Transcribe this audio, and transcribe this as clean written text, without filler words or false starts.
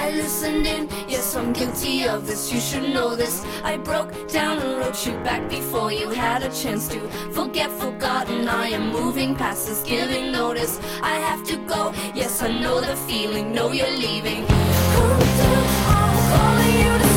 I listened in, yes, I'm guilty of this, you should know this. I broke down and wrote you back before you had a chance to forget, forgotten. I am moving past this, giving notice. I have to go, yes, I know the feeling, know you're leaving. Come down, I'm calling you to